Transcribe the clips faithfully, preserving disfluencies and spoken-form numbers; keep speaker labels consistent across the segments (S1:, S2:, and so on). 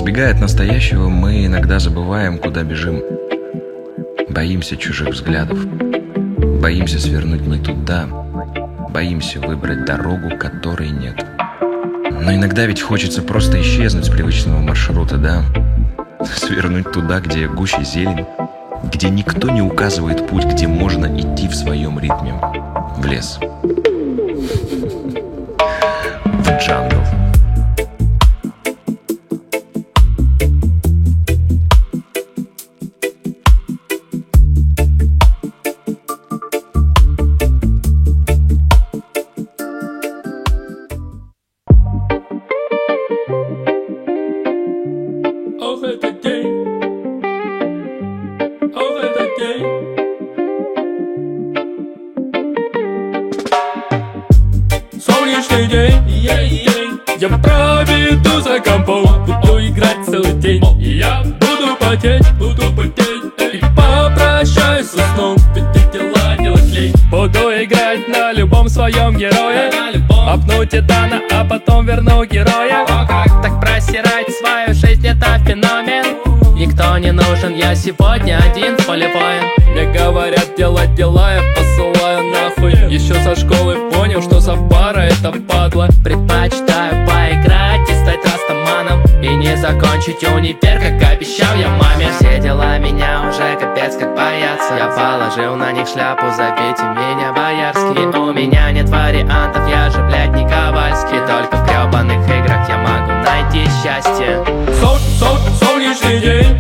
S1: Сбегая от настоящего, мы иногда забываем, куда бежим. Боимся чужих взглядов, боимся свернуть не туда, боимся выбрать дорогу, которой нет. Но иногда ведь хочется просто исчезнуть с привычного маршрута, да? Свернуть туда, где гуще зелень, где никто не указывает путь, где можно идти в своем ритме. В лес. В джангл.
S2: Солнечный день, я проведу за компом, буду играть целый день. Я буду потеть, буду потеть и попрощаюсь со сном, ведь эти дела делать лень. Буду играть на любом своем герое, обну титана, а потом верну героя.
S3: Так просирать свою жизнь — это феномен. Никто не нужен, я сегодня один в поле боя.
S2: Мне говорят делать дела, я посылаю нахуй. Еще со школы понял, что за пара это падла.
S3: Предпочитаю поиграть и стать растаманом, и не закончить универ, как обещал я маме. Все дела меня уже капец как боятся. Я положил на них шляпу, зовите меня Боярский. У меня нет вариантов, я же, блядь, не Ковальский. Только в гребаных играх я могу найти счастье.
S2: Сол, сол, солнечный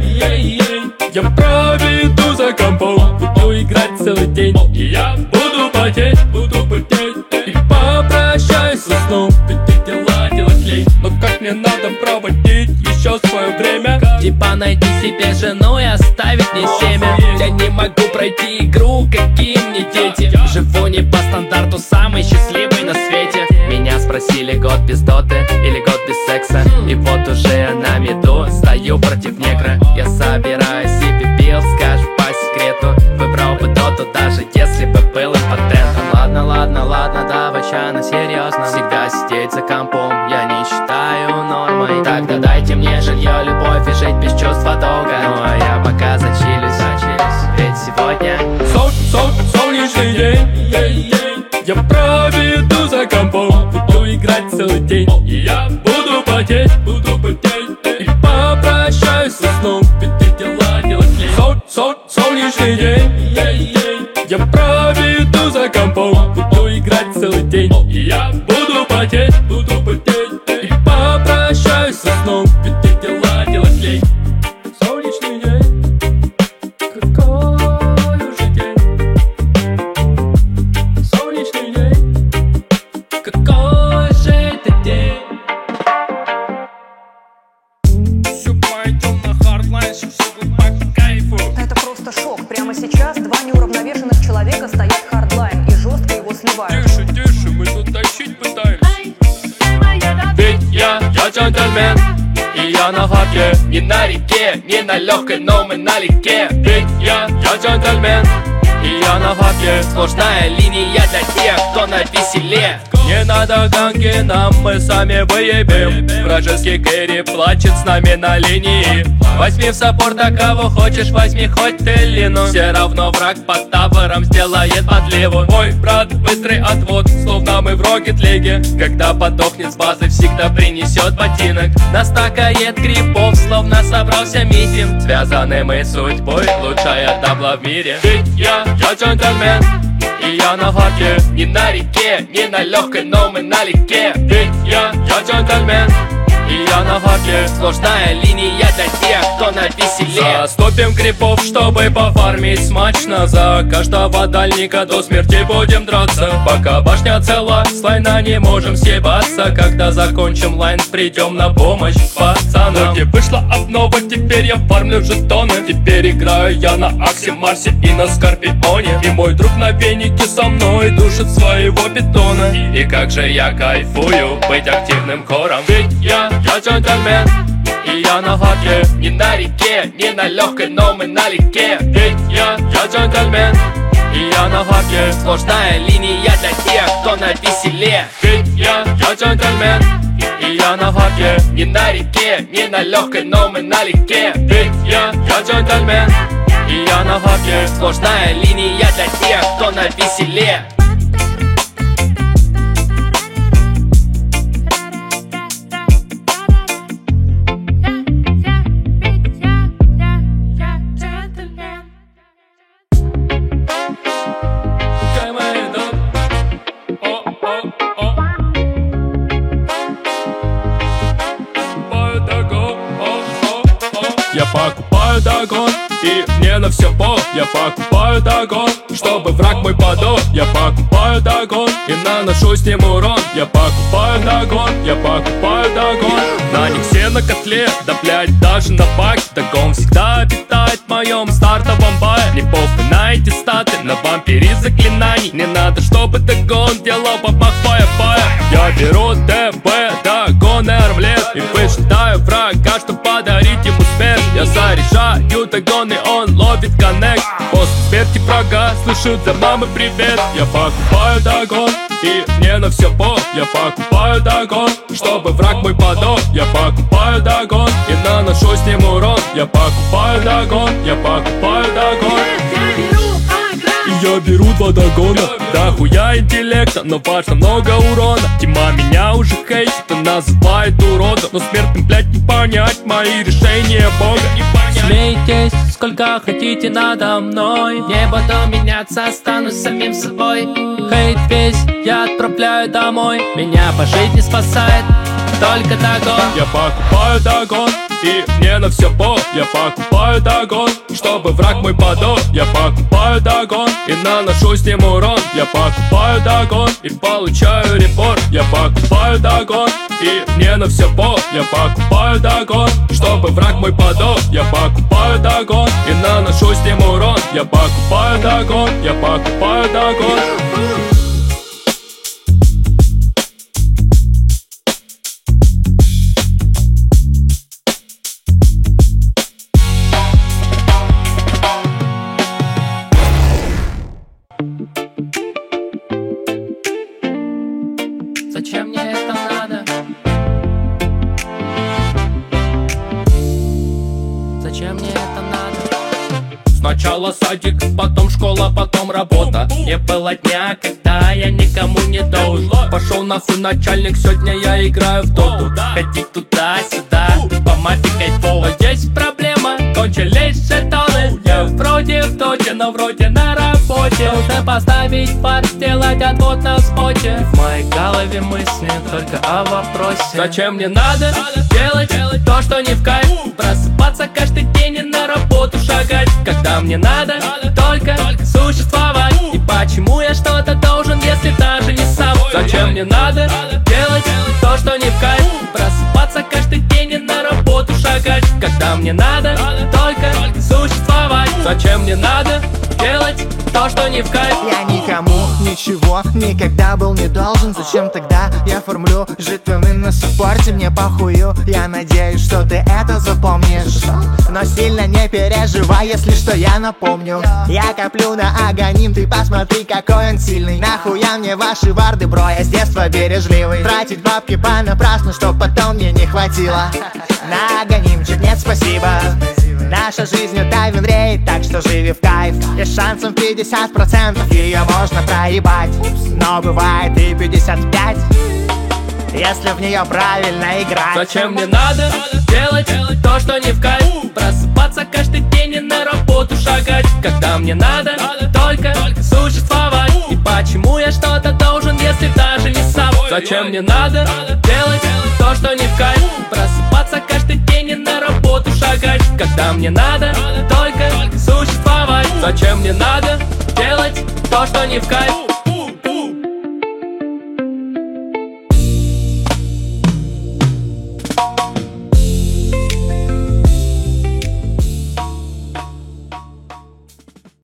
S2: день, я проведу за компом, буду играть целый день. И я буду потеть, буду потеть и попрощаюсь со сном, ведь эти дела делать лень. Но как мне надо проводить еще свое время?
S3: Типа найти себе жену и оставить не семя. Я не могу пройти игру, какие мне дети. Живу не по стандарту, самый счастливый на свете. Меня спросили, год без доты или год без секса. И вот уже на меду стою против негра. Я собираю себе билд, скажу по секрету. Выбрал бы доту, даже если бы был импотентом. Ладно, ладно, ладно, давай ща на серьезно. Всегда сидеть за компом я не считаю нормой. Тогда дайте мне жилье, любовь и жить без чувства долга. Ну а я пока зачилюсь, зачилюсь. Ведь сегодня
S2: Сол, сол, солнечный день, я проведу за компом, буду играть целый день. И я буду потеть, буду потеть и попрощаюсь со сном, ведь эти дела делать лень. Сол, сол, солнечный день, я проведу за компом, буду играть целый день. И я буду потеть, буду потеть и попрощаюсь со сном, ведь эти дела делать лень. Солнечный день, какой уже день. Солнечный день, какой же это день. Все пойдем на хардлайн, все будет по кайфу.
S4: Это просто шок. Прямо сейчас два неуравновешенных человека стоят в хардлайн и жестко его сливают.
S2: Тише, тише, мы тут тащить пытаемся. Ведь я, я джентльмен, и я на хатке. Не на реке, не на легкой, но мы налегке. Ведь я, я джентльмен, и я на хатке.
S3: сложная линия для тех, кто на веселе.
S2: Не надо ганги, нам мы сами выебем. Вражеский Кэрри плачет с нами на линии. Возьми в саппорта кого хочешь, возьми хоть Теллину. Все равно враг под табором сделает подливу. Мой брат, быстрый отвод, словно мы в Рокет-лиге. Когда подохнет с базы, всегда принесет ботинок. Настакает грибов, словно собрался митинг. Связаны мы судьбой, лучшая табла в мире. Ведь я, я джентльмен, и я на хатке. Не на реке, не на легкой, но мы налегке. Ведь я, я джентльмен, и я на хатке.
S3: Сложная линия для тех, кто на веселе.
S2: Заступим крипов, чтобы пофармить смачно. За каждого дальника до смерти будем драться. Пока башня цела, с лайна не можем съебаться. Когда закончим лайн, придем на помощь пацанам. Вроде вышла обнова, теперь я фармлю жетоны. Теперь играю я на Аксе, Марсе и на Скорпионе. И мой друг на венике со мной душит своего питона. И как же я кайфую быть активным хором. Ведь я, я джентльмен, и я на хатке. Не на реке, не на легкой, но мы налегке. Ведь я, я джентльмен, и я на хатке.
S3: Сложная линия для тех, кто на веселе.
S2: Ведь я, я джентльмен, и и я на хаке.
S3: Не на реке, не на легкой, но мы налегке. Ведь я, я джентльмен,
S2: и я на хаке.
S3: Сложная линия для тех, кто на веселе.
S2: Я покупаю догон, и мне на все пол. Я покупаю догон, чтобы враг мой падал. Я покупаю догон, и наношу с ним урон. Я покупаю догон, я покупаю догон. На них все на котле, да блять, даже на бак. Догон всегда обитает в моем стартовом бае. Не похуй на эти статы, на вампире заклинаний. Не надо, чтобы догон делал бабах фая-фая. Я беру ТБ, догон и армлет, и посчитаю врага, чтоб подарить ему смерть. Я заряжаю догон, и он ловит коннект. После смерти врага слышу для мамы привет. Я покупаю догон, и мне на все пол. Я покупаю догон, чтобы враг мой падал. Я покупаю догон, и наношу с ним урон. Я покупаю догон, я покупаю догон. И я беру два догона, да хуя интеллекта, но важно много урона. Тьма меня уже хейтит и называет уродом, но смертным, блять, не понять мои решения Бога.
S3: Смейтесь, сколько хотите надо мной. Не буду меняться, останусь самим собой. Хейт весь я отправляю домой. Меня по жизни спасает только догон.
S2: Я покупаю догон, и мне на все пол. Я покупаю догон, чтобы враг мой падал. Я покупаю догон, и наношу с ним урон. Я покупаю догон, и получаю репорт. Я покупаю догон, и мне на все пол. Я покупаю догон, чтобы враг мой падал. Я покупаю догон, и наношу с ним урон. Я покупаю догон, я покупаю догон.
S3: Зачем мне это надо? Зачем мне это надо?
S2: Сначала садик, потом школа, потом работа. Не было дня, когда я никому не должен. Пошел нахуй начальник, сегодня я играю в доту. Ходить туда-сюда, по мафии кайфово. Но есть проблема, кончились жетоны. Я вроде в доте, но вроде на работе.
S3: Нужно поставить пар, сделать отвод на споте. В моей голове мысли только о вопросе:
S2: зачем мне надо
S3: делать то, что не в кайф? Просыпаться каждый день и на работу шагать, когда мне надо только существовать. И почему я что-то должен, если даже не сам?
S2: Зачем мне надо
S3: делать то, что не в кайф? Просыпаться каждый день и на работу шагать, когда мне надо только существовать.
S2: Зачем мне надо
S3: делать то, что не в кайф?
S5: Я никому ничего никогда был не должен. Зачем тогда я формлю жертвенный на суппорте? Мне похую, я надеюсь, что ты это запомнишь. Но сильно не переживай, если что, я напомню. Я коплю на агоним, ты посмотри, какой он сильный. Нахуя мне ваши варды, бро, я с детства бережливый. Тратить бабки понапрасну, чтоб потом мне не хватило. На агонимчик нет, спасибо. Наша жизнь это винрейт, так что живи в кайф. И шансом пятьдесят процентов ее можно проебать. Но бывает и пятьдесят пять, если в нее правильно играть.
S2: Зачем мне надо
S3: делать то, что не в кайф? Просыпаться каждый день и на работу шагать, когда мне надо только существовать. И почему я что-то должен, если даже не сам?
S2: Зачем мне надо
S3: делать то, что не в кайф? Просыпаться каждый день и на работу шагать, когда мне надо только существовать.
S2: Зачем мне надо
S3: делать то, что не в кайф?